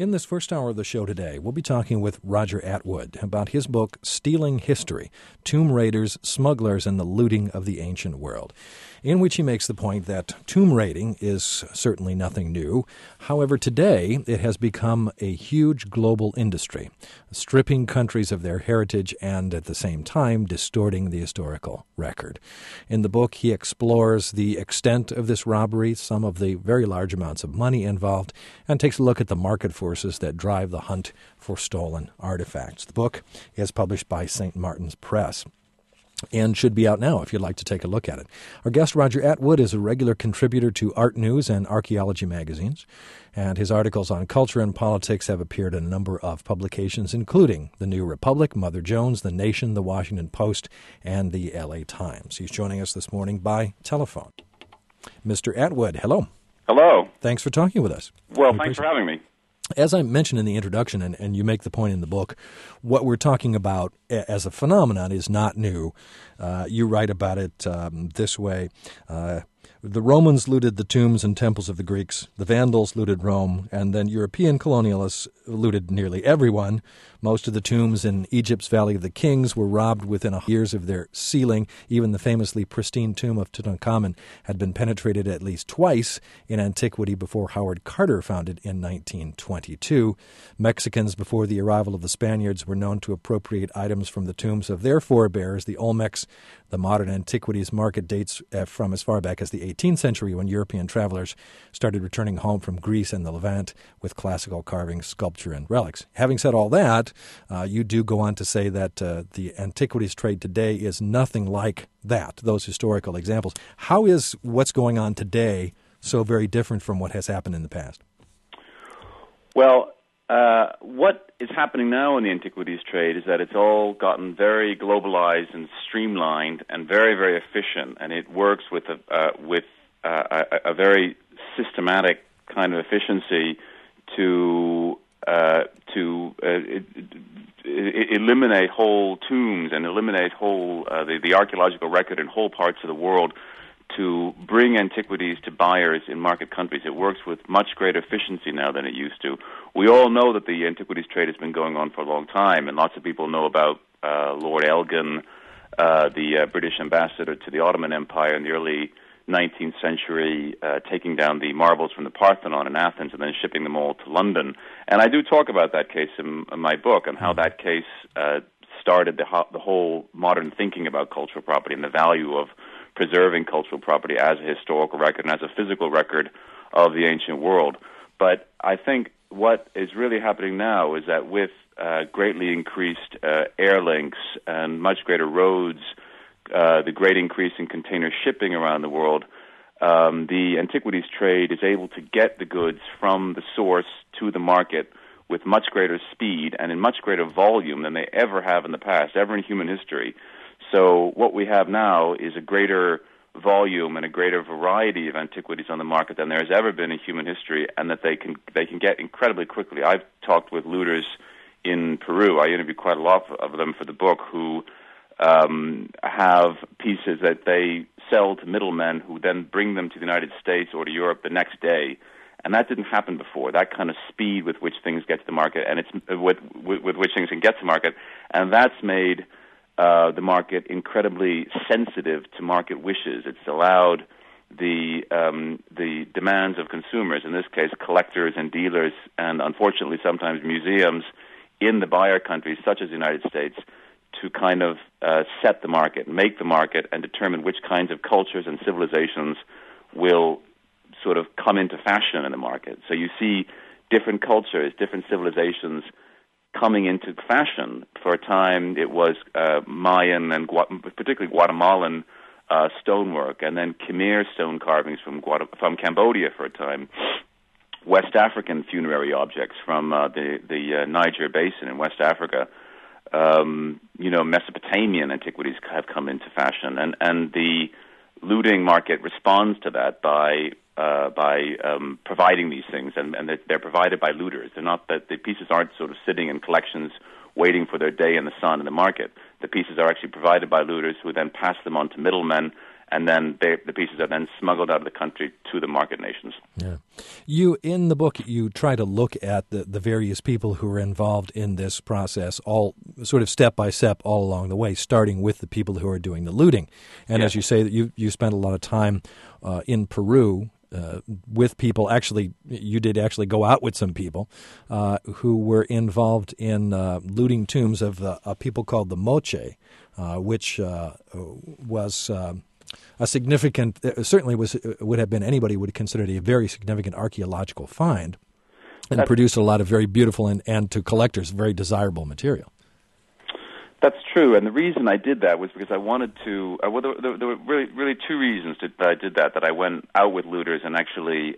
In this first hour of the show today, we'll be talking with Roger Atwood about his book, Stealing History, Tomb Raiders, Smugglers, and the Looting of the Ancient World, in which he makes the point that tomb raiding is certainly nothing new. However, today it has become a huge global industry, stripping countries of their heritage and at the same time distorting the historical record. In the book, he explores the extent of this robbery, some of the very large amounts of money involved, and takes a look at the market forces that drive the hunt for stolen artifacts. The book is published by St. Martin's Press and should be out now if you'd like to take a look at it. Our guest, Roger Atwood, is a regular contributor to Art News and Archaeology magazines, and his articles on culture and politics have appeared in a number of publications, including The New Republic, Mother Jones, The Nation, The Washington Post, and the LA Times. He's joining us this morning by telephone. Mr. Atwood, hello. Hello. Thanks for talking with us. Well, thanks for having me. As I mentioned in the introduction, and you make the point in the book, what we're talking about as a phenomenon is not new. You write about it this way. The Romans looted the tombs and temples of the Greeks, the Vandals looted Rome, and then European colonialists looted nearly everyone. Most of the tombs in Egypt's Valley of the Kings were robbed within years of their sealing. Even the famously pristine tomb of Tutankhamun had been penetrated at least twice in antiquity before Howard Carter found it in 1922. Mexicans, before the arrival of the Spaniards, were known to appropriate items from the tombs of their forebears, the Olmecs. The modern antiquities market dates from as far back as the 18th century, when European travelers started returning home from Greece and the Levant with classical carving, sculpture, and relics. Having said all that, you do go on to say that the antiquities trade today is nothing like that, those historical examples. How is what's going on today so very different from what has happened in the past? Well, what is happening now in the antiquities trade is that it's all gotten very globalized and streamlined and very, very efficient, and it works with a very systematic kind of efficiency to eliminate whole tombs and eliminate whole the archaeological record in whole parts of the world, to bring antiquities to buyers in market countries. It works with much greater efficiency now than it used to. We all know that the antiquities trade has been going on for a long time, and lots of people know about Lord Elgin, the British ambassador to the Ottoman Empire in the early 19th century, taking down the marbles from the Parthenon in Athens and then shipping them all to London. And I do talk about that case in my book, and how that case started the whole modern thinking about cultural property and the value of preserving cultural property as a historical record and as a physical record of the ancient world. But I think what is really happening now is that with greatly increased air links and much greater roads, the great increase in container shipping around the world, the antiquities trade is able to get the goods from the source to the market with much greater speed and in much greater volume than they ever have in the past, ever in human history. So what we have now is a greater volume and a greater variety of antiquities on the market than there has ever been in human history, and that they can get incredibly quickly. I've talked with looters in Peru. I interviewed quite a lot of them for the book, who have pieces that they sell to middlemen who then bring them to the United States or to Europe the next day. And that didn't happen before. That kind of speed with which things get to the market, and it's with which things can get to market, and that's made the market incredibly sensitive to market wishes. It's allowed the demands of consumers, in this case collectors and dealers, and unfortunately sometimes museums in the buyer countries such as the United States, to kind of set the market, make the market, and determine which kinds of cultures and civilizations will sort of come into fashion in the market. So you see different cultures, different civilizations coming into fashion. For a time, it was Mayan and particularly Guatemalan stonework, and then Khmer stone carvings from Cambodia for a time, West African funerary objects from the Niger Basin in West Africa. Mesopotamian antiquities have come into fashion, and the looting market responds to that by providing these things, and they're provided by looters. They're not that the pieces aren't sort of sitting in collections waiting for their day in the sun in the market. The pieces are actually provided by looters, who then pass them on to middlemen, and then the pieces are then smuggled out of the country to the market nations. Yeah. You, in the book, you try to look at the various people who are involved in this process, all sort of step by step all along the way, starting with the people who are doing the looting. And as you say, that you spent a lot of time in Peru with people. Actually, you did actually go out with some people who were involved in looting tombs of a people called the Moche, which was a significant, certainly would have been, anybody would consider it a very significant archaeological find, and produced a lot of very beautiful and to collectors very desirable material. That's true, and the reason I did that was because I wanted to. Well, there were really two reasons that I did that. That I went out with looters and actually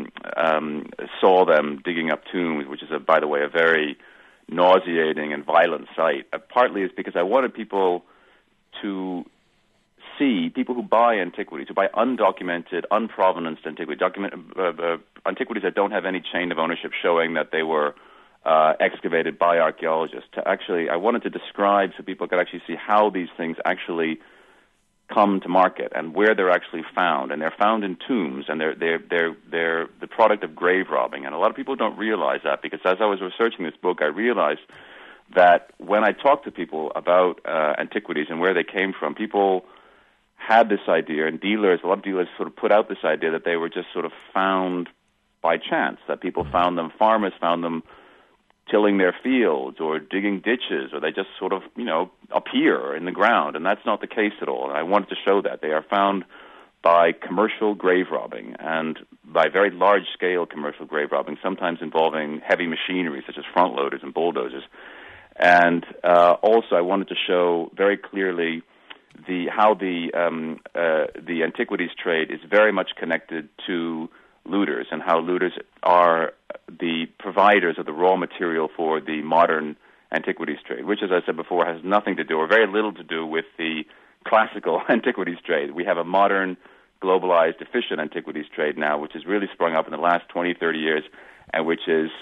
saw them digging up tombs, which is, by the way, a very nauseating and violent sight. Partly is because I wanted people to see, people who buy antiquities, who buy undocumented, unprovenanced antiquities, antiquities that don't have any chain of ownership showing that they were excavated by archaeologists. I wanted to describe so people could actually see how these things actually come to market and where they're actually found. And they're found in tombs, and they're the product of grave robbing. And a lot of people don't realize that, because as I was researching this book, I realized that when I talked to people about antiquities and where they came from, people had this idea, and a lot of dealers sort of put out this idea that they were just sort of found by chance, that people found them, farmers found them tilling their fields or digging ditches, or they just sort of, appear in the ground, and that's not the case at all. And I wanted to show that. They are found by commercial grave robbing, and by very large-scale commercial grave robbing, sometimes involving heavy machinery such as front loaders and bulldozers. And also I wanted to show very clearly how the antiquities trade is very much connected to looters, and how looters are the providers of the raw material for the modern antiquities trade, which, as I said before, has nothing to do, or very little to do, with the classical antiquities trade. We have a modern, globalized, efficient antiquities trade now, which has really sprung up in the last 20, 30 years, and which is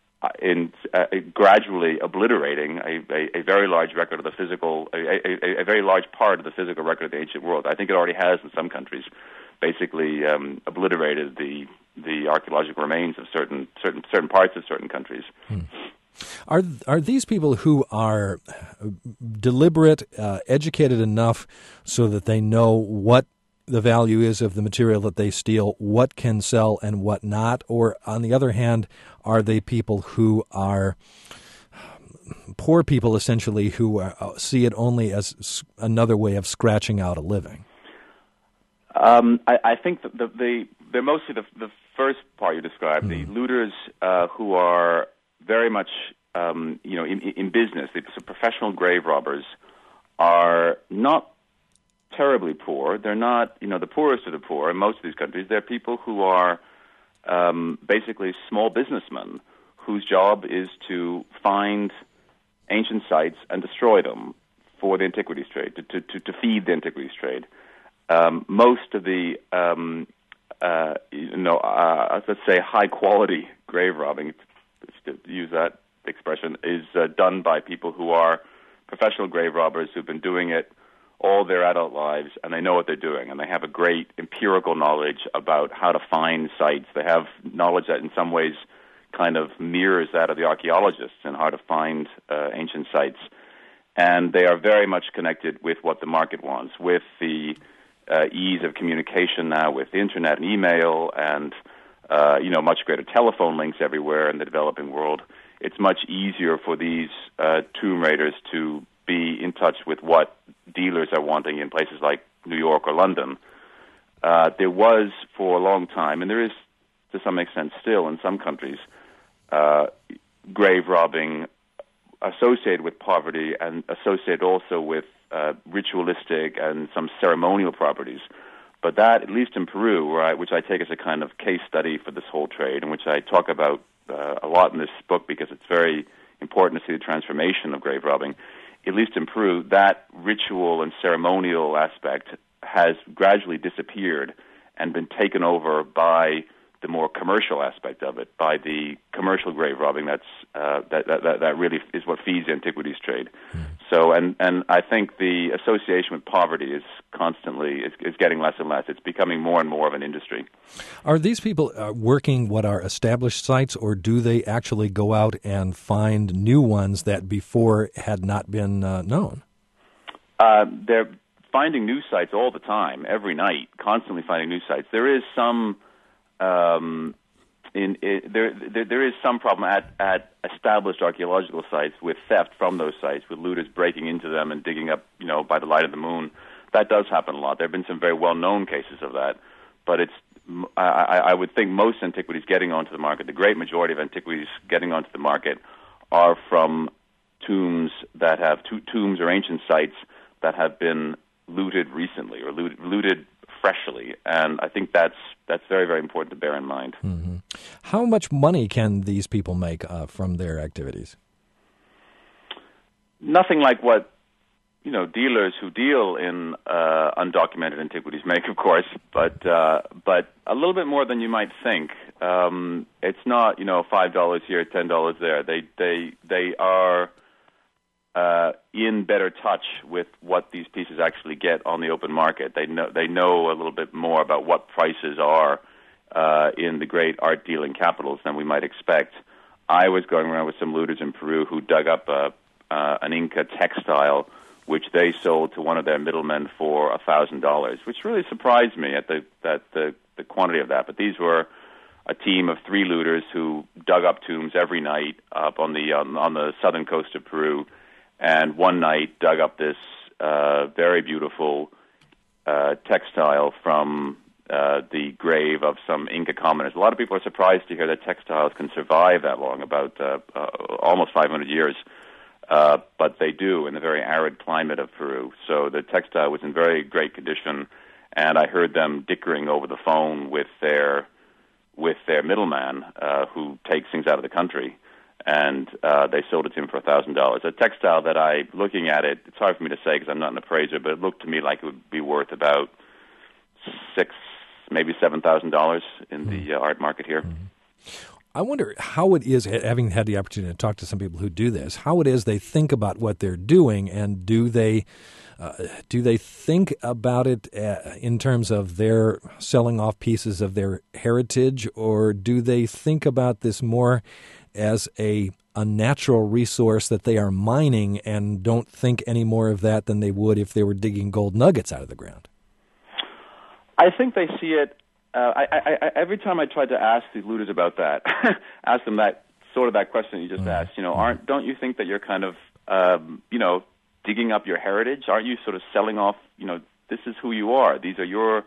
gradually obliterating a very large record of the physical, a very large part of the physical record of the ancient world. I think it already has in some countries, basically obliterated the archaeological remains of certain parts of certain countries. Are these people who are deliberate, educated enough so that they know what the value is of the material that they steal, what can sell and what not? Or, on the other hand, are they people who are poor people, essentially, who see it only as another way of scratching out a living? I think that they're mostly the first part you described, the looters who are very much in business. The professional grave robbers are not terribly poor. They're not, the poorest of the poor in most of these countries. They're people who are basically small businessmen whose job is to find ancient sites and destroy them for the antiquities trade, to feed the antiquities trade. Most of the, let's say, high-quality grave robbing, to use that expression, is done by people who are professional grave robbers who've been doing it all their adult lives, and they know what they're doing, and they have a great empirical knowledge about how to find sites. They have knowledge that in some ways kind of mirrors that of the archaeologists in how to find ancient sites. And they are very much connected with what the market wants, with the ease of communication now with the internet and email and, much greater telephone links everywhere in the developing world. It's much easier for these tomb raiders to be in touch with what dealers are wanting in places like New York or London. There was, for a long time, and there is to some extent still in some countries, grave robbing associated with poverty and associated also with ritualistic and some ceremonial properties. But that, at least in Peru, which I take as a kind of case study for this whole trade, and which I talk about a lot in this book because it's very important to see the transformation of grave robbing, at least in Peru, that ritual and ceremonial aspect has gradually disappeared and been taken over by the more commercial aspect of it, by the commercial grave robbing. That really is what feeds the antiquities trade. So, and I think the association with poverty is constantly is getting less and less. It's becoming more and more of an industry. Are these people working what are established sites, or do they actually go out and find new ones that before had not been known? They're finding new sites all the time, every night, constantly finding new sites. There is some there is some problem at established archaeological sites with theft from those sites, with looters breaking into them and digging up, by the light of the moon. That does happen a lot. There have been some very well-known cases of that, but I would think most antiquities getting onto the market, the great majority of antiquities getting onto the market, are from tombs that have tombs or ancient sites that have been looted recently or looted freshly, and I think that's very, very important to bear in mind. Mm-hmm. How much money can these people make from their activities? Nothing like what dealers who deal in undocumented antiquities make, of course, but a little bit more than you might think. It's not $5 here, $10 there. They are in better touch with what these pieces actually get on the open market. They know a little bit more about what prices are in the great art dealing capitals than we might expect. I was going around with some looters in Peru who dug up an Inca textile, which they sold to one of their middlemen for $1,000, which really surprised me at the quantity of that. But these were a team of 3 looters who dug up tombs every night up on the southern coast of Peru, and one night dug up this very beautiful textile from the grave of some Inca commoners. A lot of people are surprised to hear that textiles can survive that long, about almost 500 years. But they do in the very arid climate of Peru. So the textile was in very great condition, and I heard them dickering over the phone with their middleman who takes things out of the country, and they sold it to him for $1,000. A textile that looking at it, it's hard for me to say because I'm not an appraiser, but it looked to me like it would be worth about $6,000, maybe $7,000 in the art market here. Mm-hmm. I wonder how it is, having had the opportunity to talk to some people who do this, how it is they think about what they're doing, and do they think about it in terms of their selling off pieces of their heritage, or do they think about this more as a natural resource that they are mining and don't think any more of that than they would if they were digging gold nuggets out of the ground? I think they see it. Every time I tried to ask the looters about that, ask them that question you just asked. Don't you think that you're kind of, digging up your heritage? Aren't you sort of selling off? This is who you are. This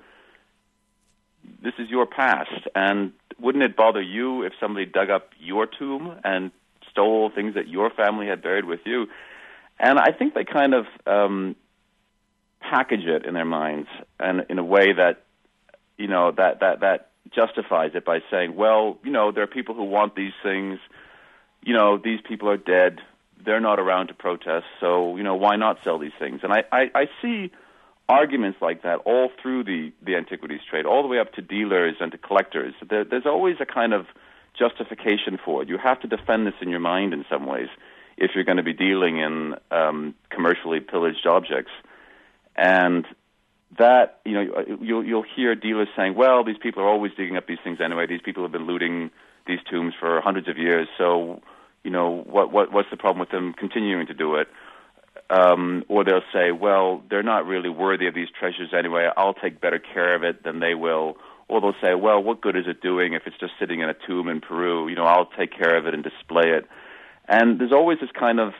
is your past. And wouldn't it bother you if somebody dug up your tomb and stole things that your family had buried with you? And I think they kind of package it in their minds, and in a way that that justifies it by saying, well, there are people who want these things. These people are dead. They're not around to protest, so, why not sell these things? And I see arguments like that all through the antiquities trade, all the way up to dealers and to collectors. There's always a kind of justification for it. You have to defend this in your mind in some ways if you're going to be dealing in commercially pillaged objects. And that, you'll hear dealers saying, well, these people are always digging up these things anyway. These people have been looting these tombs for hundreds of years, so, what's the problem with them continuing to do it? Or they'll say, well, they're not really worthy of these treasures anyway. I'll take better care of it than they will. Or they'll say, well, what good is it doing if it's just sitting in a tomb in Peru? I'll take care of it and display it. And there's always this kind of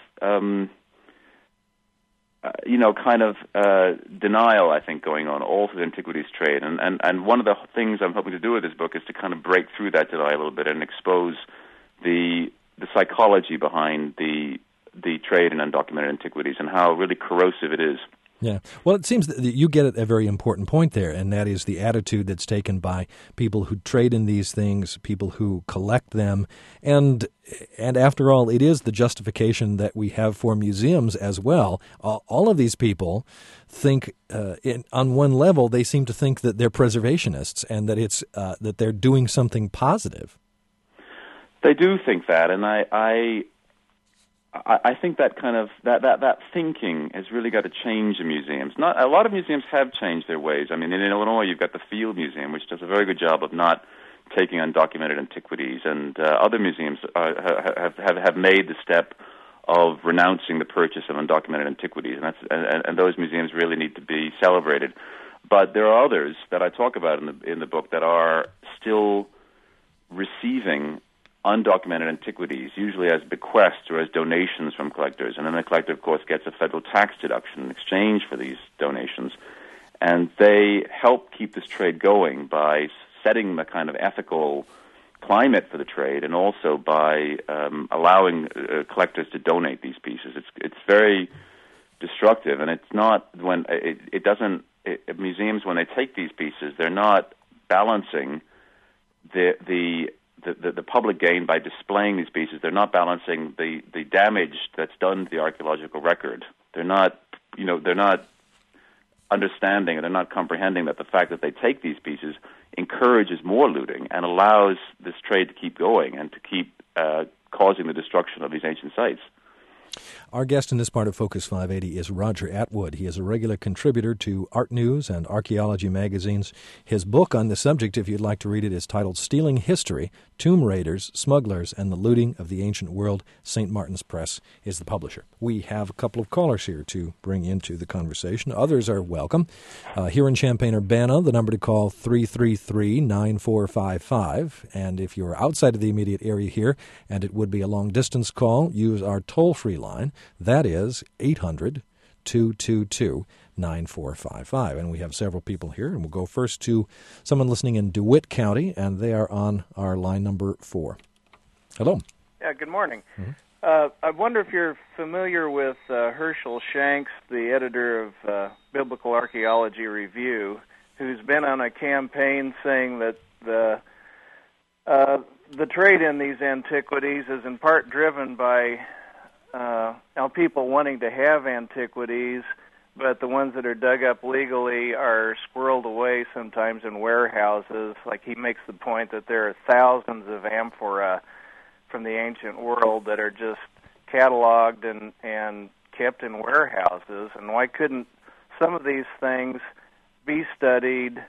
denial, I think, going on all through the antiquities trade. And one of the things I'm hoping to do with this book is to kind of break through that denial a little bit and expose the psychology behind the trade in undocumented antiquities and how really corrosive it is. Yeah. Well, it seems that you get at a very important point there, and that is the attitude that's taken by people who trade in these things, people who collect them, and after all, it is the justification that we have for museums as well. All of these people think, on one level, they seem to think that they're preservationists and that it's that they're doing something positive. They do think that, and I think that kind of that thinking has really got to change in museums. Not a lot of museums have changed their ways. I mean, in Illinois, you've got the Field Museum, which does a very good job of not taking undocumented antiquities, and other museums have made the step of renouncing the purchase of undocumented antiquities, and those museums really need to be celebrated. But there are others that I talk about in the book that are still receiving undocumented antiquities, usually as bequests or as donations from collectors. And then the collector, of course, gets a federal tax deduction in exchange for these donations. And they help keep this trade going by setting the kind of ethical climate for the trade, and also by allowing collectors to donate these pieces. It's very destructive, and it's not when it doesn't. Museums, when they take these pieces, they're not balancing the public gain by displaying these pieces. They're not balancing the damage that's done to the archaeological record. They're not understanding, and they're not comprehending that the fact that they take these pieces encourages more looting and allows this trade to keep going and to keep causing the destruction of these ancient sites. Our guest in this part of Focus 580 is Roger Atwood. He is a regular contributor to Art News and Archaeology magazines. His book on the subject, if you'd like to read it, is titled Stealing History, Tomb Raiders, Smugglers, and the Looting of the Ancient World. St. Martin's Press is the publisher. We have a couple of callers here to bring into the conversation. Others are welcome. Here in Champaign-Urbana, the number to call 333-9455. And if you're outside of the immediate area here, and it would be a long-distance call, use our toll-free line. That is 800-222-9455. And we have several people here, and we'll go first to someone listening in DeWitt County, and they are on our line number 4. Hello. Yeah, good morning. Mm-hmm. I wonder if you're familiar with Herschel Shanks, the editor of Biblical Archaeology Review, who's been on a campaign saying that the trade in these antiquities is in part driven by people wanting to have antiquities, but the ones that are dug up legally are squirreled away sometimes in warehouses. Like, he makes the point that there are thousands of amphora from the ancient world that are just cataloged and kept in warehouses. And why couldn't some of these things be studied,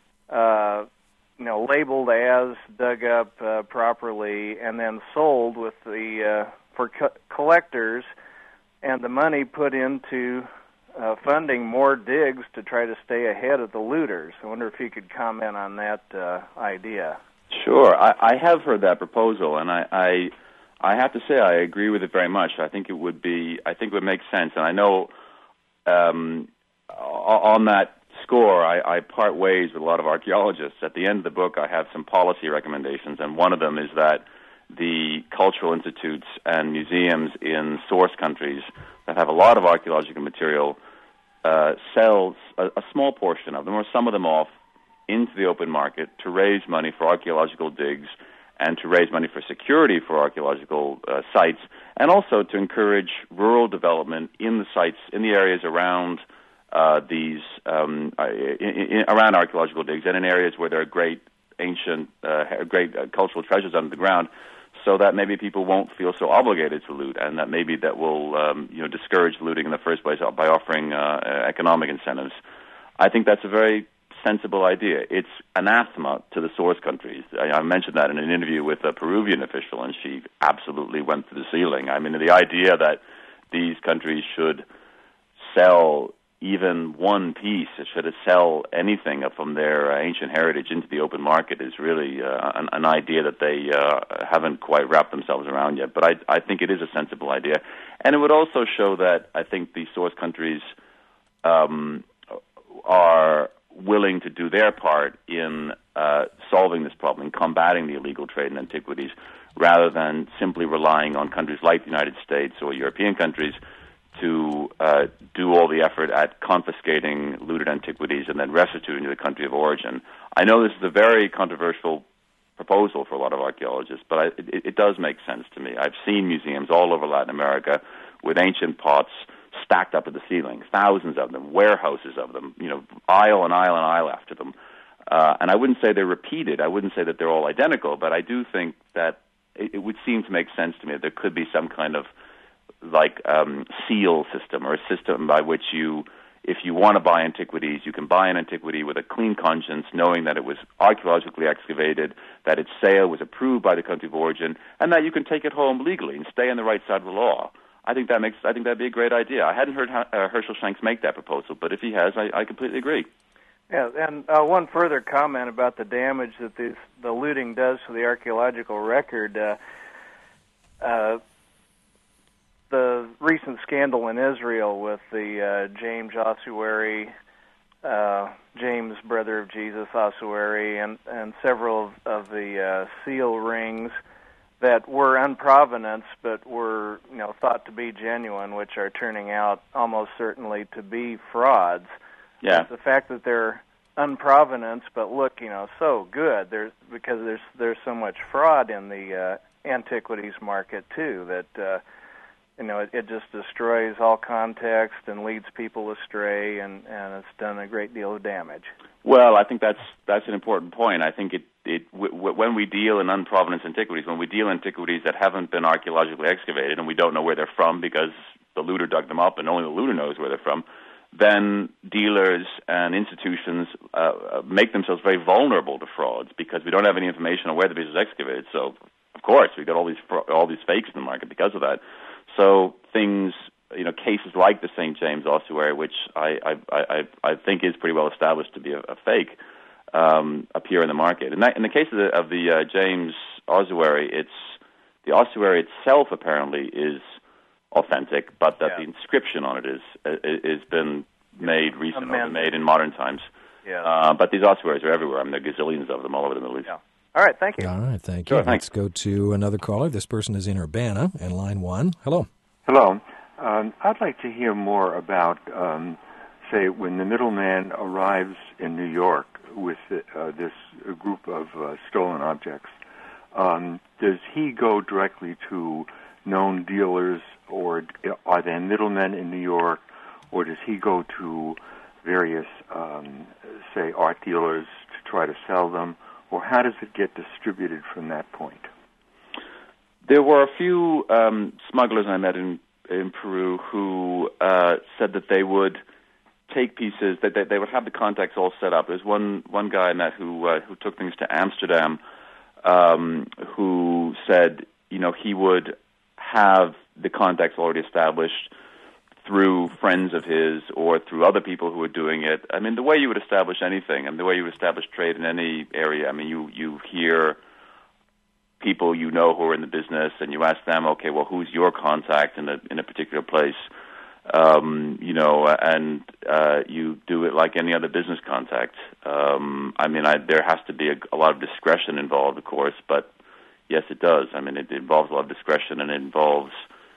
labeled as dug up properly, and then sold with the for collectors, and the money put into funding more digs to try to stay ahead of the looters? I wonder if you could comment on that idea. Sure. I have heard that proposal, and I have to say I agree with it very much. I think it would make sense. And I know on that score, I part ways with a lot of archaeologists. At the end of the book, I have some policy recommendations, and one of them is that the cultural institutes and museums in source countries that have a lot of archaeological material sells a small portion of them, or some of them, off into the open market to raise money for archaeological digs and to raise money for security for archaeological sites, and also to encourage rural development in the sites, in the areas around around archaeological digs, and in areas where there are great ancient, cultural treasures under the ground, so that maybe people won't feel so obligated to loot, and that maybe that will discourage looting in the first place by offering economic incentives. I think that's a very sensible idea. It's anathema to the source countries. I mentioned that in an interview with a Peruvian official, and she absolutely went to the ceiling. I mean, the idea that these countries should sell even one piece, should sell anything from their ancient heritage into the open market, is really an idea that they haven't quite wrapped themselves around yet. But I think it is a sensible idea. And it would also show that I think the source countries are willing to do their part in solving this problem, in combating the illegal trade in antiquities, rather than simply relying on countries like the United States or European countries to do all the effort at confiscating looted antiquities and then restituting to the country of origin. I know this is a very controversial proposal for a lot of archaeologists, but it does make sense to me. I've seen museums all over Latin America with ancient pots stacked up to the ceiling, thousands of them, warehouses of them, aisle and aisle and aisle after them. And I wouldn't say they're repeated. I wouldn't say that they're all identical, but I do think that it would seem to make sense to me that there could be some kind of seal system, or a system by which if you want to buy antiquities, you can buy an antiquity with a clean conscience, knowing that it was archaeologically excavated, that its sale was approved by the country of origin, and that you can take it home legally and stay on the right side of the law. I think that'd be a great idea. I hadn't heard Herschel Shanks make that proposal, but if he has, I completely agree. Yeah, and one further comment about the damage that the looting does to the archaeological record. The recent scandal in Israel with the James Ossuary, James, brother of Jesus Ossuary, and several of the seal rings that were unprovenance but were thought to be genuine, which are turning out almost certainly to be frauds. Yeah. The fact that they're unprovenance but look, so good, because there's so much fraud in the antiquities market too that it just destroys all context and leads people astray, and it's done a great deal of damage. Well, I think that's an important point. I think when we deal in unprovenance antiquities, when we deal in antiquities that haven't been archaeologically excavated and we don't know where they're from because the looter dug them up and only the looter knows where they're from, then dealers and institutions make themselves very vulnerable to frauds because we don't have any information on where the piece was excavated. So, of course, we've got all these fakes in the market because of that. So things, cases like the St. James ossuary, which I think is pretty well established to be a fake, appear in the market. In the case of the James ossuary, the ossuary itself apparently is authentic, but that the inscription on it is been made recently, made in modern times. Yeah. But these ossuaries are everywhere. I mean, there are gazillions of them all over the Middle East. Yeah. All right, thank you. All right, thank you. Sure, Let's go to another caller. This person is in Urbana, in line 1. Hello. Hello. I'd like to hear more about, say, when the middleman arrives in New York with this group of stolen objects, does he go directly to known dealers, or are there middlemen in New York, or does he go to various, say, art dealers to try to sell them, or how does it get distributed from that point? There were a few smugglers I met in Peru who said that they would take pieces, that they would have the contacts all set up. There's one guy I met who took things to Amsterdam, who said, he would have the contacts already established through friends of his or through other people who were doing it. I mean, the way you would establish anything, and the way you would establish trade in any area, I mean, you hear people who are in the business, and you ask them, okay, well, who's your contact in a particular place? And you do it like any other business contact. There has to be a lot of discretion involved, of course, but yes, it does. I mean, it involves a lot of discretion, and it involves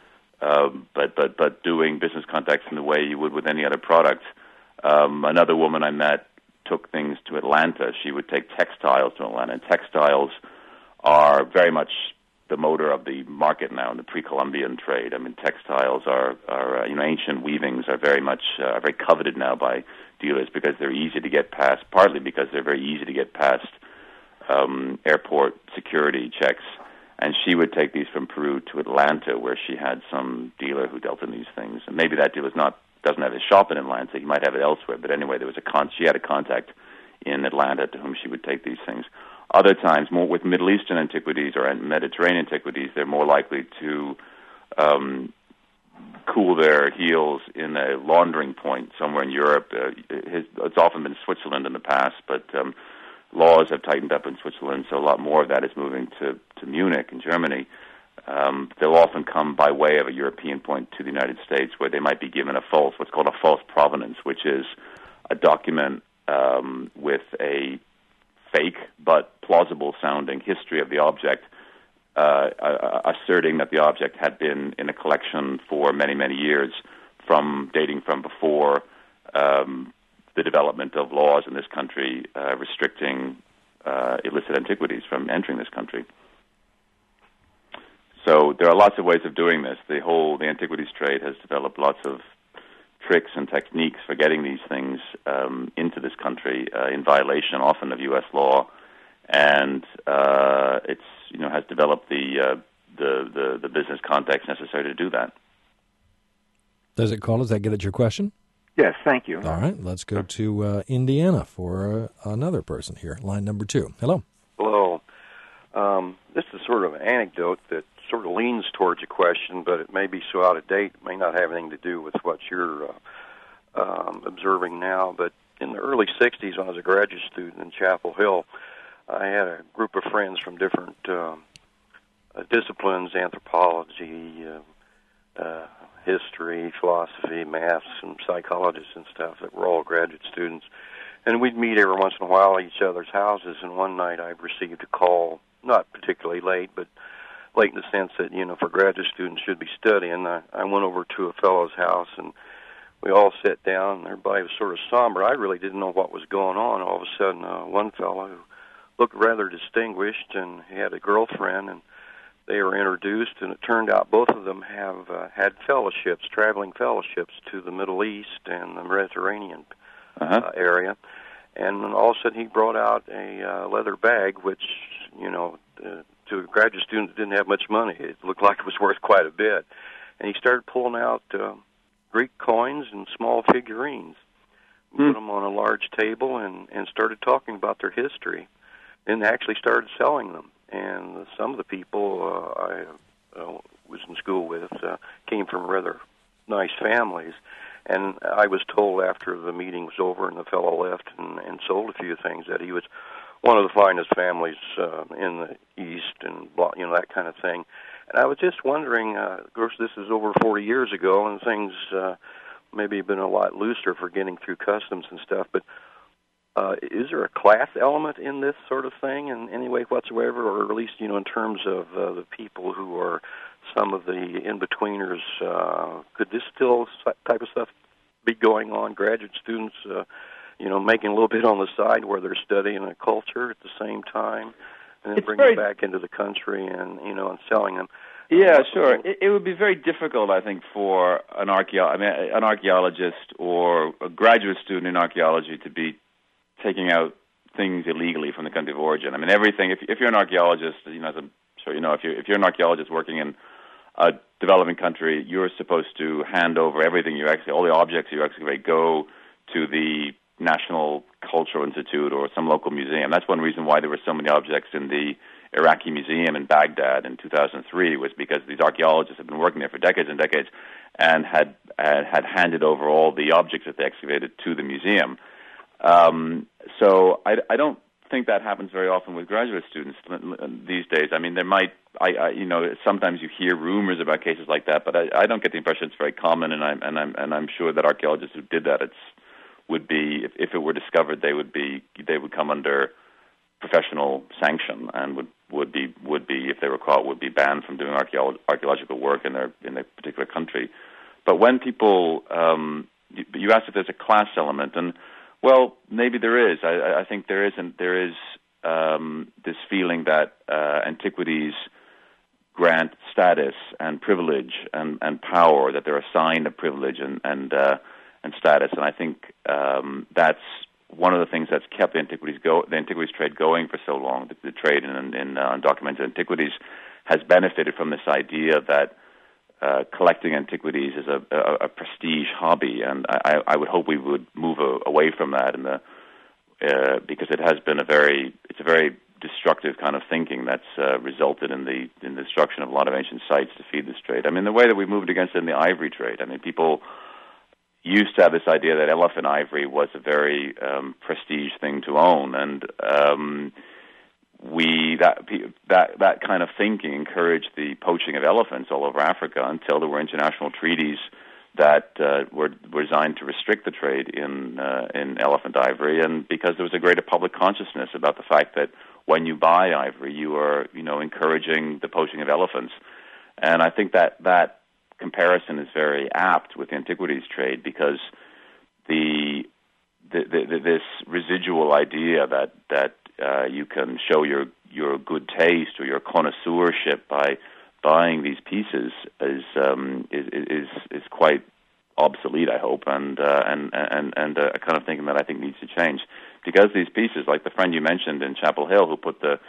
but doing business contacts in the way you would with any other product. Another woman I met took things to Atlanta. She would take textiles to Atlanta, and textiles are very much the motor of the market now in the pre-Columbian trade. I mean, textiles are ancient weavings are very much very coveted now by dealers because they're easy to get past, partly because they're very easy to get past airport security checks. And she would take these from Peru to Atlanta, where she had some dealer who dealt in these things. And maybe that dealer doesn't have his shop in Atlanta. He might have it elsewhere. But anyway, she had a contact in Atlanta to whom she would take these things. Other times, more with Middle Eastern antiquities or Mediterranean antiquities, they're more likely to cool their heels in a laundering point somewhere in Europe. It's often been Switzerland in the past, but laws have tightened up in Switzerland, so a lot more of that is moving to Munich in Germany. They'll often come by way of a European point to the United States, where they might be given what's called a false provenance, which is a document with a fake but plausible sounding history of the object, asserting that the object had been in a collection for many, many years, dating from before the development of laws in this country restricting illicit antiquities from entering this country. So there are lots of ways of doing this. The antiquities trade has developed lots of tricks and techniques for getting these things into this country in violation often of U.S. law, and it's has developed the business context necessary to do that. Does that get at your question? Yes, thank you. All right, let's go to Indiana for another person here. Line number 2. Hello. Hello. This is sort of an anecdote that sort of leans towards a question, but it may be so out of date, it may not have anything to do with what you're observing now. But in the early 60s, when I was a graduate student in Chapel Hill, I had a group of friends from different disciplines, anthropology, history, philosophy, maths, and psychologists and stuff that were all graduate students. And we'd meet every once in a while at each other's houses, and one night I received a call, not particularly late, but late in the sense that, for graduate students should be studying. I went over to a fellow's house, and we all sat down, and everybody was sort of somber. I really didn't know what was going on. All of a sudden, one fellow who looked rather distinguished, and he had a girlfriend, and they were introduced, and it turned out both of them have had fellowships, traveling fellowships to the Middle East and the Mediterranean area. And all of a sudden he brought out a leather bag, which, to a graduate student that didn't have much money, it looked like it was worth quite a bit. And he started pulling out Greek coins and small figurines, put them on a large table, and started talking about their history, and actually started selling them. And some of the people I was in school with came from rather nice families. And I was told after the meeting was over and the fellow left and sold a few things that he was one of the finest families in the East and, that kind of thing. And I was just wondering, of course, this is over 40 years ago, and things maybe have been a lot looser for getting through customs and stuff, but is there a class element in this sort of thing in any way whatsoever, or at least, in terms of the people who are some of the in-betweeners? Could this still type of stuff be going on? Graduate students, making a little bit on the side where they're studying a culture at the same time, and then bringing it back into the country and, and selling them. Yeah, sure. It would be very difficult, I think, for an archaeologist or a graduate student in archaeology to be taking out things illegally from the country of origin. I mean, everything. If you're an archaeologist, as I'm sure you know, if you're an archaeologist working in a developing country, you're supposed to hand over everything all the objects you excavate go to the National Cultural Institute or some local museum. That's one reason why there were so many objects in the Iraqi Museum in Baghdad in 2003, was because these archaeologists had been working there for decades and decades and had handed over all the objects that they excavated to the museum. So I don't think that happens very often with graduate students these days. I mean, there might, sometimes you hear rumors about cases like that, but I don't get the impression it's very common. And I'm sure that archaeologists who did that, would be, if it were discovered, they would come under professional sanction and would be if they were caught, would be banned from doing archaeological work in their particular country. But when people, you asked if there's a class element, and well, maybe there is. I think there is this feeling that antiquities grant status and privilege and power, that they're a sign of privilege and status. And I think that's one of the things that's kept the antiquities trade going for so long. The trade in undocumented antiquities has benefited from this idea that collecting antiquities is a prestige hobby, and I would hope we would move away from that because it has been a very destructive kind of thinking that's resulted in the destruction of a lot of ancient sites to feed this trade. I mean, the way that we moved against it in the ivory trade. I mean, people used to have this idea that elephant ivory was a very prestige thing to own, and that kind of thinking encouraged the poaching of elephants all over Africa until there were international treaties that were designed to restrict the trade in elephant ivory, and because there was a greater public consciousness about the fact that when you buy ivory, you are encouraging the poaching of elephants, and I think that comparison is very apt with the antiquities trade, because this residual idea that you can show your good taste or your connoisseurship by buying these pieces is quite obsolete, I hope, and a kind of thinking that I think needs to change, because these pieces, like the friend you mentioned in Chapel Hill, who put the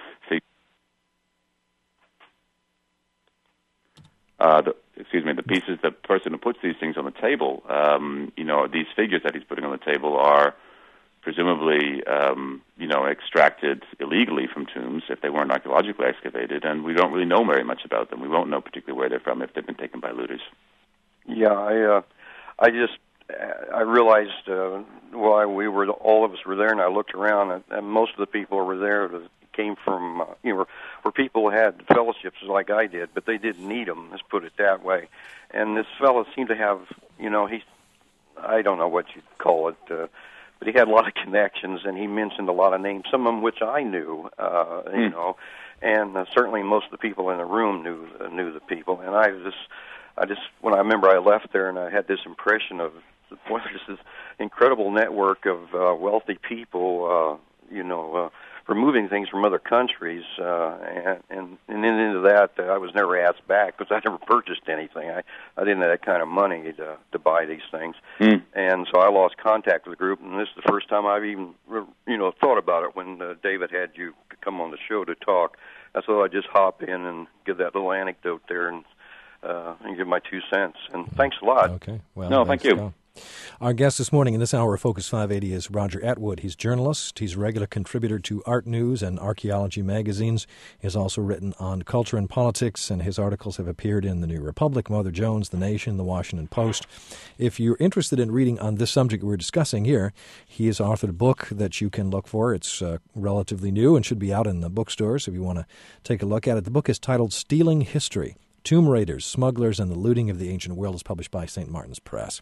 pieces, the person who puts these things on the table, these figures that he's putting on the table are presumably, extracted illegally from tombs if they weren't archaeologically excavated, and we don't really know very much about them. We won't know particularly where they're from if they've been taken by looters. Yeah, I realized while all of us were there, and I looked around, and most of the people who were there came from, where people had fellowships like I did, but they didn't need them, let's put it that way. And this fellow seemed to have, I don't know what you'd call it, but he had a lot of connections, and he mentioned a lot of names, some of them which I knew, and certainly most of the people in the room knew the people. And I just when I remember I left there, and I had this impression of, boy, there's this incredible network of wealthy people, removing things from other countries, and then into that, I was never asked back because I never purchased anything. I didn't have that kind of money to buy these things, and so I lost contact with the group. And this is the first time I've even thought about it. When David had you come on the show to talk, I thought I'd just hop in and give that little anecdote there and give my 2 cents. And thanks a lot. Okay. Well, no, thank you. Our guest this morning in this hour of Focus 580 is Roger Atwood. He's a journalist. He's a regular contributor to Art News and Archaeology magazines. He has also written on culture and politics, and his articles have appeared in The New Republic, Mother Jones, The Nation, The Washington Post. If you're interested in reading on this subject we're discussing here, he has authored a book that you can look for. It's relatively new and should be out in the bookstores if you want to take a look at it. The book is titled Stealing History: Tomb Raiders, Smugglers, and the Looting of the Ancient World. Is published by St. Martin's Press.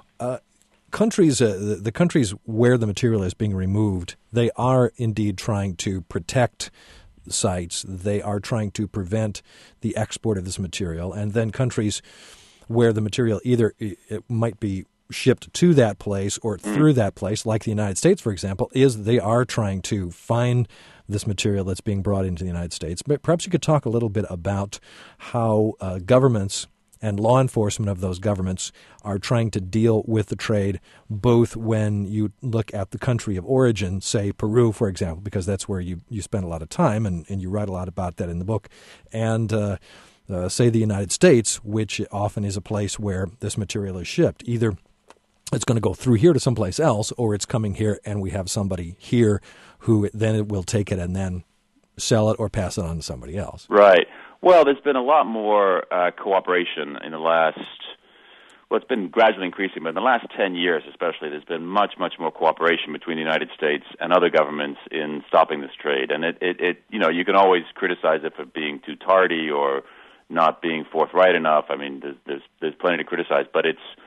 The countries where the material is being removed, they are indeed trying to protect sites. They are trying to prevent the export of this material. And then countries where the material either it might be shipped to that place or through that place, like the United States, for example, they are trying to find this material that's being brought into the United States. But perhaps you could talk a little bit about how governments and law enforcement of those governments are trying to deal with the trade, both when you look at the country of origin, say Peru, for example, because that's where you spend a lot of time, and you write a lot about that in the book, and say the United States, which often is a place where this material is shipped. Either it's going to go through here to someplace else, or it's coming here and we have somebody here who then will take it and then sell it or pass it on to somebody else. Right. Well, there's been a lot more cooperation in the last, it's been gradually increasing, but in the last 10 years especially, there's been much, much more cooperation between the United States and other governments in stopping this trade. And you can always criticize it for being too tardy or not being forthright enough. I mean, there's plenty to criticize, but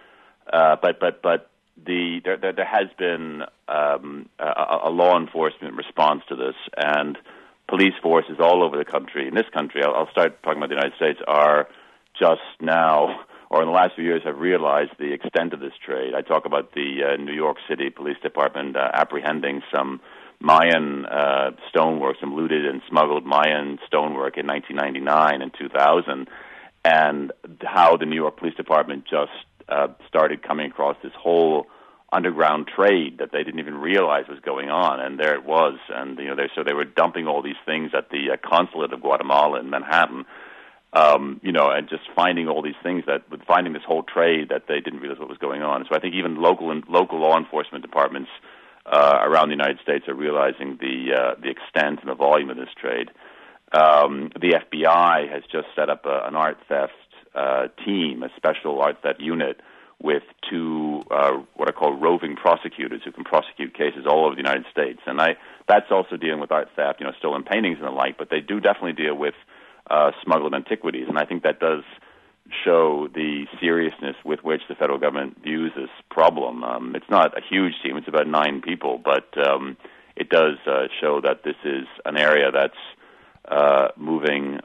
there has been a law enforcement response to this, and police forces all over the country. In this country, I'll start talking about the United States, are just now, or in the last few years, have realized the extent of this trade. I talk about the New York City Police Department apprehending some Mayan stonework, some looted and smuggled Mayan stonework in 1999 and 2000, and how the New York Police Department just started coming across this whole underground trade that they didn't even realize was going on, and there it was. And they were dumping all these things at the consulate of Guatemala in Manhattan, and just finding all these things finding this whole trade that they didn't realize what was going on. So I think even local law enforcement departments around the United States are realizing the extent and the volume of this trade. The FBI has just set up an art theft team, a special art theft unit, with two what are called roving prosecutors who can prosecute cases all over the United States. And that's also dealing with art theft, stolen paintings and the like, but they do definitely deal with smuggled antiquities. And I think that does show the seriousness with which the federal government views this problem. It's not a huge team, it's about 9 people, but it does show that this is an area that's moving,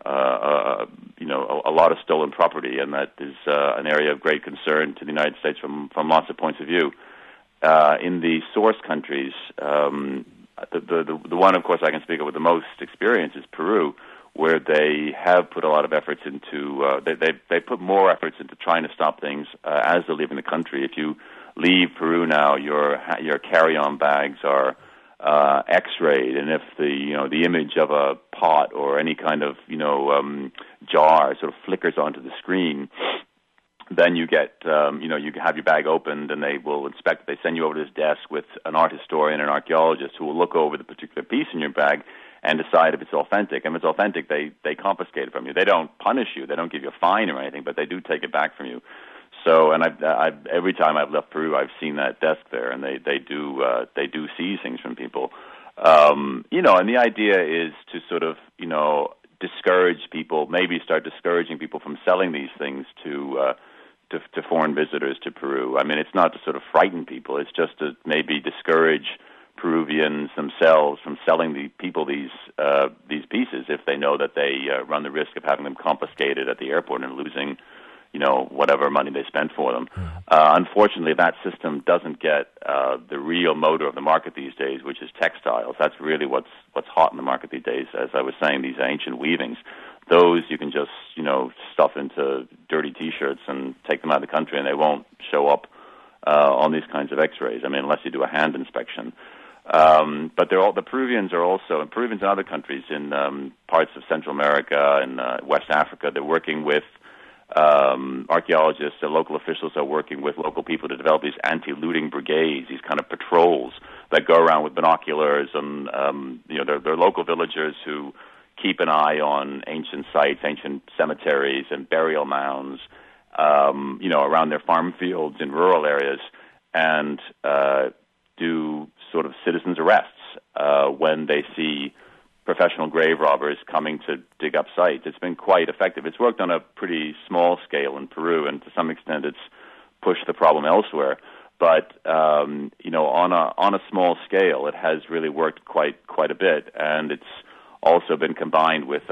a lot of stolen property, and that is an area of great concern to the United States from lots of points of view. In the source countries, the one, of course, I can speak of with the most experience is Peru, where they have put a lot of efforts into, they put more efforts into trying to stop things as they're leaving the country. If you leave Peru now, your carry-on bags are X-rayed, and if the image of a pot or any kind of jar sort of flickers onto the screen, then you get you have your bag opened, and they will inspect. They send you over to this desk with an art historian and archaeologist who will look over the particular piece in your bag and decide if it's authentic. And if it's authentic, they confiscate it from you. They don't punish you. They don't give you a fine or anything, but they do take it back from you. So, and I every time I've left Peru, I've seen that desk there, and they do seize things from people. And the idea is to sort of discourage people, maybe start discouraging people from selling these things to foreign visitors to Peru. I mean, it's not to sort of frighten people; it's just to maybe discourage Peruvians themselves from selling the people these pieces if they know that they run the risk of having them confiscated at the airport and losing whatever money they spent for them. Unfortunately, that system doesn't get the real motor of the market these days, which is textiles. That's really what's hot in the market these days. As I was saying, these ancient weavings, those you can just stuff into dirty T-shirts and take them out of the country, and they won't show up on these kinds of X-rays. I mean, unless you do a hand inspection. But the Peruvians are also, and Peruvians in other countries in parts of Central America and West Africa, they're working with archaeologists and local officials are working with local people to develop these anti-looting brigades, these kind of patrols that go around with binoculars, and they're local villagers who keep an eye on ancient sites, ancient cemeteries, and burial mounds, around their farm fields in rural areas, and do sort of citizens' arrests when they see professional grave robbers coming to dig up sites. It's been quite effective. It's worked on a pretty small scale in Peru, and to some extent it's pushed the problem elsewhere. But on a small scale, it has really worked quite a bit, and it's also been combined with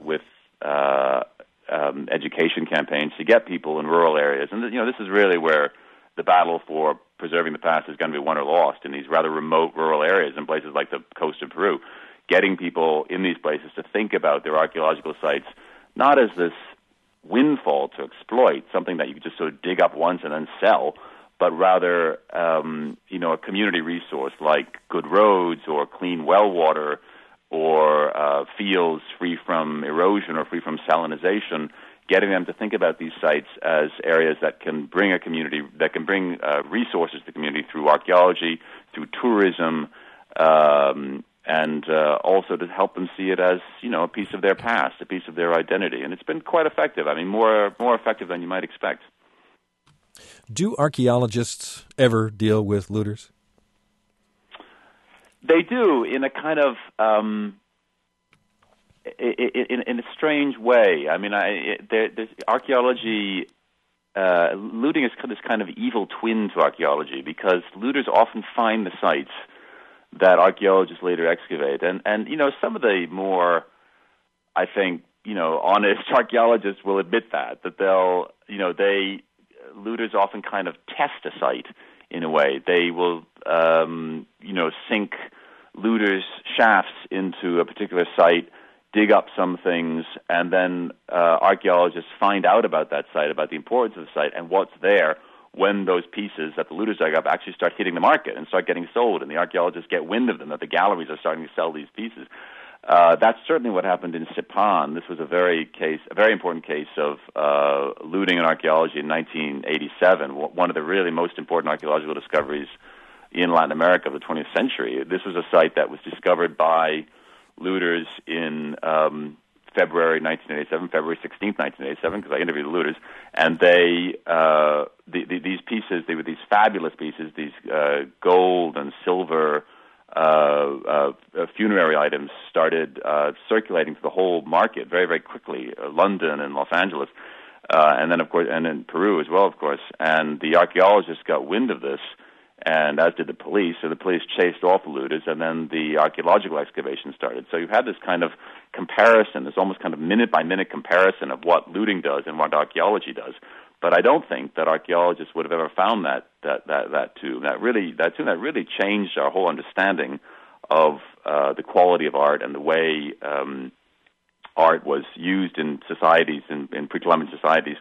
education campaigns to get people in rural areas. And this is really where the battle for preserving the past is going to be won or lost in these rather remote rural areas in places like the coast of Peru. Getting people in these places to think about their archaeological sites not as this windfall to exploit, something that you could just sort of dig up once and then sell, but rather a community resource like good roads or clean well water or fields free from erosion or free from salinization, getting them to think about these sites as areas that can bring resources to the community through archaeology, through tourism, and also to help them see it as a piece of their past, a piece of their identity. And it's been quite effective. I mean, more effective than you might expect. Do archaeologists ever deal with looters? They do, in a kind of in a strange way. I mean, there's archaeology. Looting is this kind of evil twin to archaeology, because looters often find the sites that archaeologists later excavate, and some of the more, I think, honest archaeologists will admit that they'll looters often kind of test a site in a way. They will sink looters' shafts into a particular site, dig up some things, and then archaeologists find out about that site, about the importance of the site and what's there, when those pieces that the looters dug up actually start hitting the market and start getting sold, and the archaeologists get wind of them, that the galleries are starting to sell these pieces. That's certainly what happened in Sipan. This was a very important case of looting in archaeology in 1987, one of the really most important archaeological discoveries in Latin America of the 20th century. This was a site that was discovered by looters in February 1987, February 16th, 1987, because I interviewed the looters, and these pieces, they were these fabulous pieces, these gold and silver funerary items started circulating to the whole market very, very quickly, London and Los Angeles, and then, of course, and in Peru as well, of course, and the archaeologists got wind of this, and as did the police. So the police chased off the looters, and then the archaeological excavation started. So you had this kind of comparison. There's almost kind of minute-by-minute comparison of what looting does and what archaeology does. But I don't think that archaeologists would have ever found that tomb. That really changed our whole understanding of the quality of art and the way art was used in societies, in pre-Columbian societies.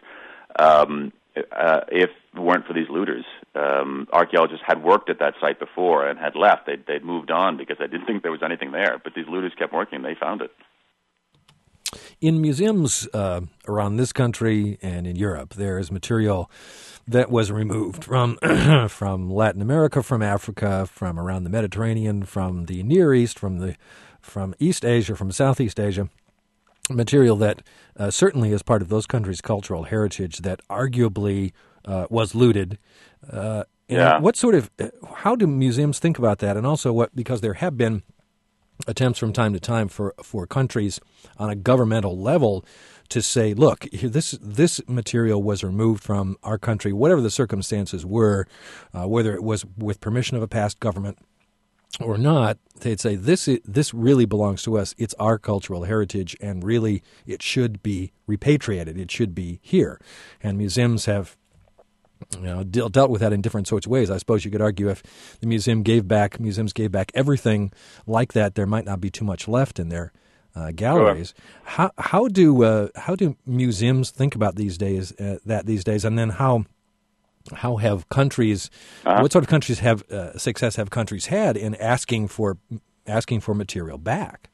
If it weren't for these looters, archaeologists had worked at that site before and had left. They'd moved on because they didn't think there was anything there. But these looters kept working. They found it. In museums around this country and in Europe, there is material that was removed from from Latin America, from Africa, from around the Mediterranean, from the Near East, from East Asia, from Southeast Asia. Material that certainly is part of those countries' cultural heritage that arguably was looted. What sort of how do museums think about that? And also, because there have been attempts from time to time for countries on a governmental level to say, look, this material was removed from our country, whatever the circumstances were, whether it was with permission of a past government or not, they'd say this really belongs to us. It's our cultural heritage, and really it should be repatriated. It should be here. And museums have dealt with that in different sorts of ways. I suppose you could argue if the museums gave back everything like that, there might not be too much left in their galleries. Sure. How do museums think about these days? And then how have countries? What sort of countries have success have countries had in asking for material back?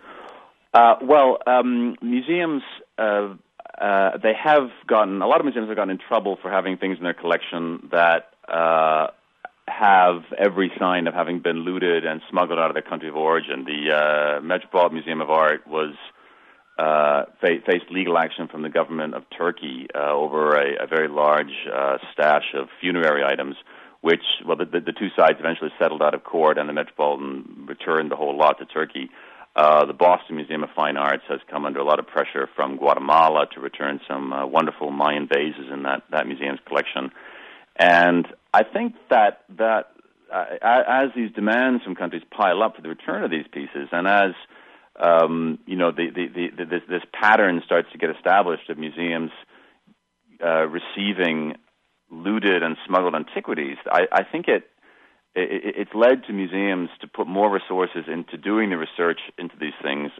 Museums. They have gotten, a lot of museums have gotten in trouble for having things in their collection that have every sign of having been looted and smuggled out of their country of origin. The Metropolitan Museum of Art was faced legal action from the government of Turkey over a very large stash of funerary items, which, the two sides eventually settled out of court, and the Metropolitan returned the whole lot to Turkey. The Boston Museum of Fine Arts has come under a lot of pressure from Guatemala to return some wonderful Mayan vases in that museum's collection. And I think that as these demands from countries pile up for the return of these pieces, and as this pattern starts to get established of museums receiving looted and smuggled antiquities, I think it's led to museums to put more resources into doing the research into these things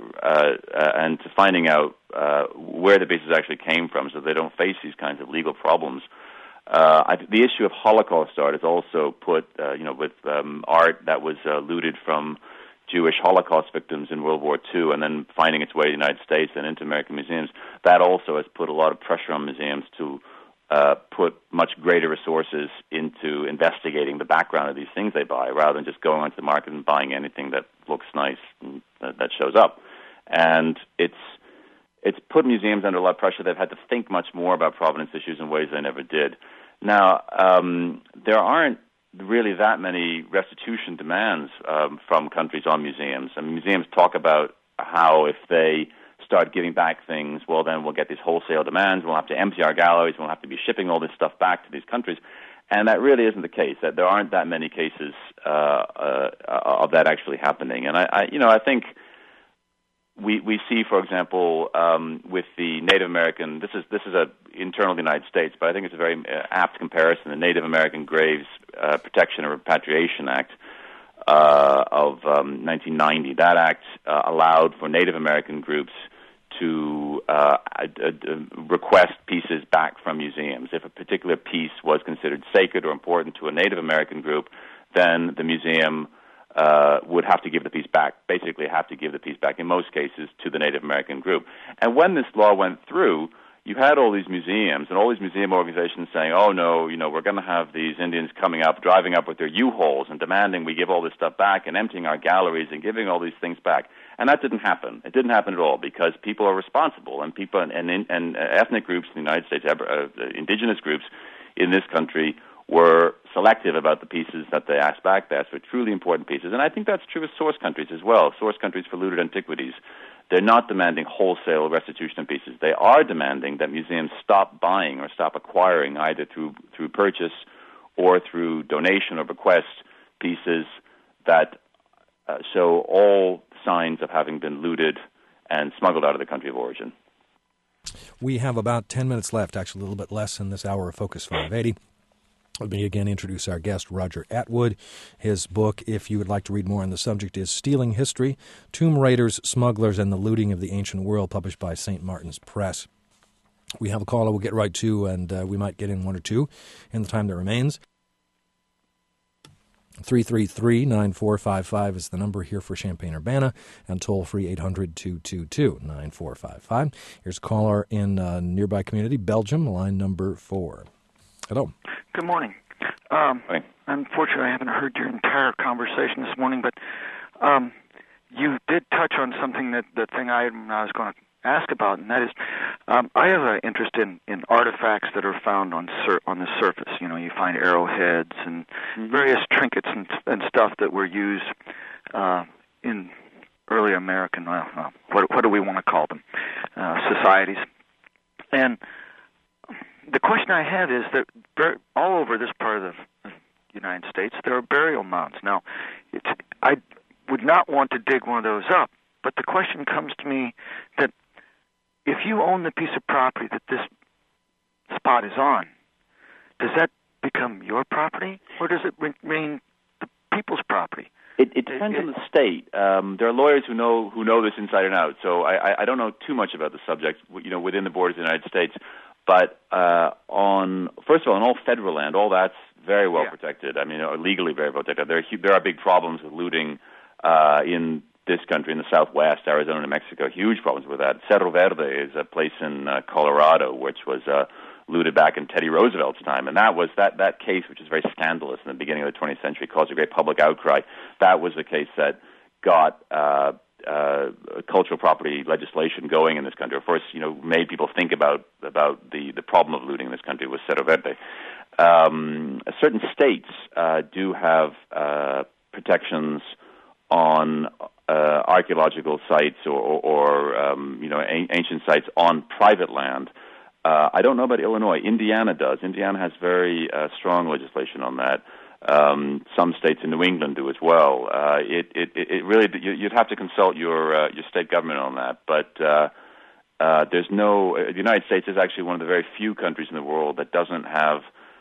and to finding out where the pieces actually came from, so they don't face these kinds of legal problems. The issue of Holocaust art is also put, with art that was looted from Jewish Holocaust victims in World War II and then finding its way to the United States and into American museums. That also has put a lot of pressure on museums to put much greater resources into investigating the background of these things they buy, rather than just going onto the market and buying anything that looks nice and that shows up. And it's put museums under a lot of pressure. They've had to think much more about provenance issues in ways they never did. Now, there aren't really that many restitution demands from countries on museums. I mean, museums talk about how if they start giving back things, well, then we'll get these wholesale demands. We'll have to empty our galleries. We'll have to be shipping all this stuff back to these countries. And that really isn't the case. That there aren't that many cases of that actually happening. And I think we see, for example, with the Native American. This is a internal of the United States, but I think it's a very apt comparison. The Native American Graves Protection and Repatriation Act of 1990. That act allowed for Native American groups to request pieces back from museums. If a particular piece was considered sacred or important to a Native American group, then the museum would have to give the piece back, basically have to give the piece back, in most cases, to the Native American group. And when this law went through, you had all these museums and all these museum organizations saying, oh, no, we're going to have these Indians coming up, driving up with their U-Hauls and demanding we give all this stuff back and emptying our galleries and giving all these things back. And that didn't happen. It didn't happen at all because people are responsible, and people and ethnic groups in the United States, indigenous groups in this country, were selective about the pieces that they asked back. They asked for truly important pieces. And I think that's true of source countries as well, source countries for looted antiquities. They're not demanding wholesale restitution of pieces. They are demanding that museums stop buying or stop acquiring, either through purchase or through donation or bequest, pieces that show all signs of having been looted and smuggled out of the country of origin. We have about 10 minutes left, actually a little bit less in this hour of Focus 580. Let me again introduce our guest, Roger Atwood. His book, if you would like to read more on the subject, is Stealing History, Tomb Raiders, Smugglers, and the Looting of the Ancient World, published by St. Martin's Press. We have a caller we'll get right to, and we might get in one or two in the time that remains. 333-9455 is the number here for Champaign-Urbana, and toll-free 800-222-9455. Here's a caller in a nearby community, Belgium, line number 4. Hello. Good morning. Hi. Unfortunately, I haven't heard your entire conversation this morning, but you did touch on something that the thing I was going to ask about, and that is, I have an interest in artifacts that are found on the surface. You know, you find arrowheads and various trinkets and stuff that were used in early American, what do we want to call them, societies. And the question I have is that all over this part of the United States, there are burial mounds. Now, I would not want to dig one of those up, but the question comes to me that if you own the piece of property that this spot is on, does that become your property, or does it remain the people's property? It depends on the state. There are lawyers who know this inside and out. So I don't know too much about the subject, within the borders of the United States. But first of all, on all federal land, all that's very well protected. I mean, legally very well protected. There are big problems with looting in this country, in the Southwest, Arizona, New Mexico. Huge problems with that. Cerro Verde is a place in Colorado which was looted back in Teddy Roosevelt's time, and that case, which is very scandalous in the beginning of the 20th century, caused a great public outcry. That was the case that got cultural property legislation going in this country. Of course, made people think about the problem of looting in this country was Cerro Verde. Certain states do have protections on archaeological sites or ancient sites on private land. I don't know about Illinois. Indiana does. Indiana has very strong legislation on that. Some states in New England do as well. It really, you'd have to consult your state government on that. But the United States is actually one of the very few countries in the world that doesn't have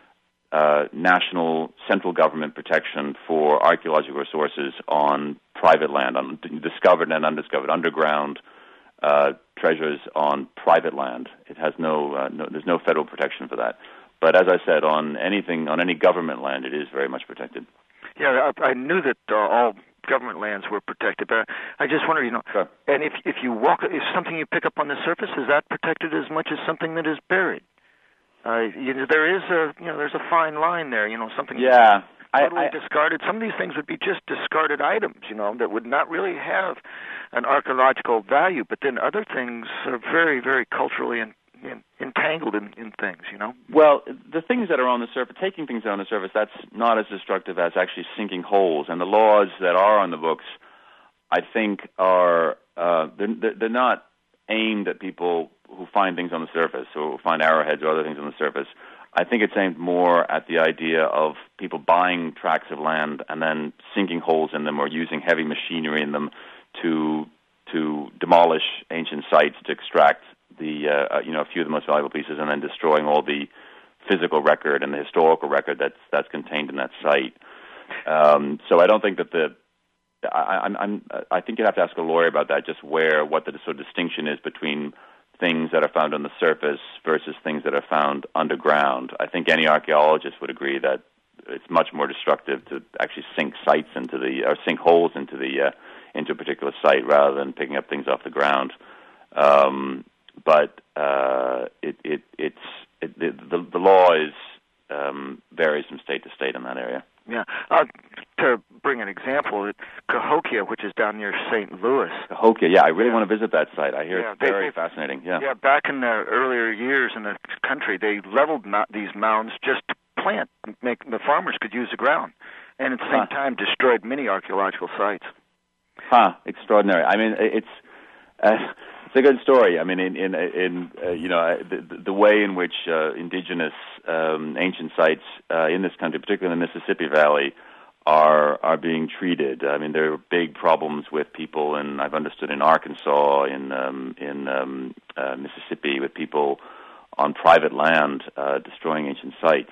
national central government protection for archaeological resources on private land, on discovered and undiscovered underground treasures on private land. It has there's no federal protection for that. But as I said, on any government land, it is very much protected. Yeah, I knew that all government lands were protected, but I just wondered, Sure. And if you walk, if something you pick up on the surface, is that protected as much as something that is buried? There is there's a fine line there. Something totally discarded. Some of these things would be just discarded items, that would not really have an archaeological value. But then other things are very, very culturally entangled in things. Well, the things that are on the surface, taking things on the surface, that's not as destructive as actually sinking holes. And the laws that are on the books, I think, are they're not aimed at people who find things on the surface or find arrowheads or other things on the surface. I think it's aimed more at the idea of people buying tracts of land and then sinking holes in them or using heavy machinery in them to demolish ancient sites to extract a few of the most valuable pieces, and then destroying all the physical record and the historical record that's contained in that site. So I don't think that I think you'd have to ask a lawyer about that, just what the sort of distinction is between things that are found on the surface versus things that are found underground. I think any archaeologist would agree that it's much more destructive to actually sink sink holes into a particular site rather than picking up things off the ground. But the law varies from state to state in that area. Yeah. To bring an example, Cahokia, which is down near St. Louis. Cahokia, yeah, I really want to visit that site. I hear it's very fascinating. Yeah. Yeah, back in the earlier years in the country, they leveled these mounds just to plant, the farmers could use the ground, and at the same time destroyed many archaeological sites. Extraordinary. I mean, it's a good story. I mean, the way in which indigenous ancient sites in this country, particularly in the Mississippi Valley, are being treated. I mean, there are big problems with people, and I've understood in Arkansas, in Mississippi, with people on private land destroying ancient sites.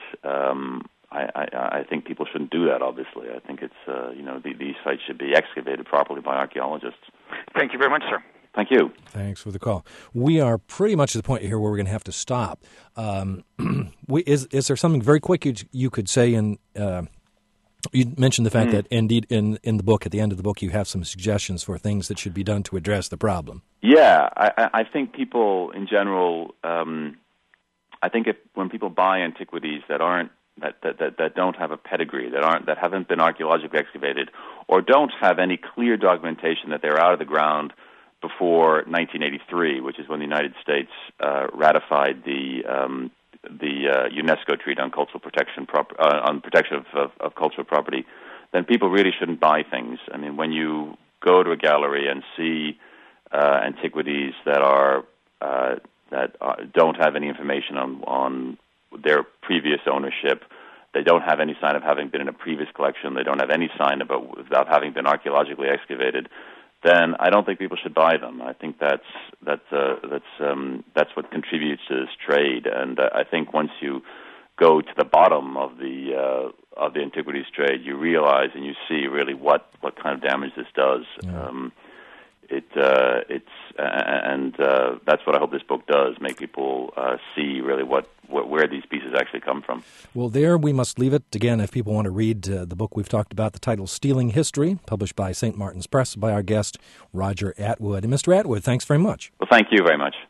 I think people shouldn't do that. Obviously, I think it's these sites should be excavated properly by archaeologists. Thank you very much, sir. Thank you. Thanks for the call. We are pretty much at the point here where we're going to have to stop. Is there something very quick you could say in? You mentioned the fact that indeed in the book, at the end of the book, you have some suggestions for things that should be done to address the problem. Yeah, I think people in general. I think when people buy antiquities that aren't that don't have a pedigree, that haven't been archaeologically excavated, or don't have any clear documentation that they're out of the ground before 1983, which is when the United States ratified the UNESCO Treaty on Cultural Protection, on protection of cultural property, then people really shouldn't buy things. I mean, when you go to a gallery and see antiquities that don't have any information on their previous ownership, they don't have any sign of having been in a previous collection, they don't have any sign about having been archaeologically excavated, then I don't think people should buy them. I think that's what contributes to this trade, and I think once you go to the bottom of the antiquities trade, you realize and you see really what kind of damage this does. Yeah. That's what I hope this book does, make people see really where these pieces actually come from. Well, there we must leave it. Again, if people want to read the book we've talked about, the title Stealing History, published by St. Martin's Press, by our guest, Roger Atwood. And Mr. Atwood, thanks very much. Well, thank you very much.